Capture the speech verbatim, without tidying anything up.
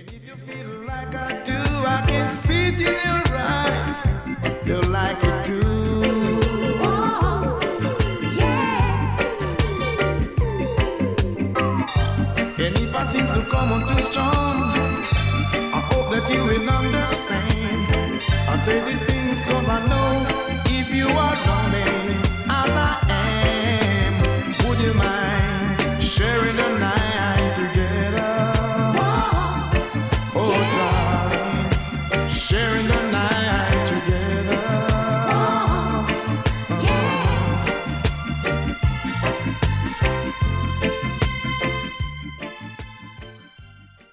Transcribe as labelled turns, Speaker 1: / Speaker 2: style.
Speaker 1: if you feel like I do, I can see it in your eyes. You like it too.
Speaker 2: Oh, yeah.
Speaker 1: And if I seem to come on too strong, I hope that you will understand. I say these things cause I know if you are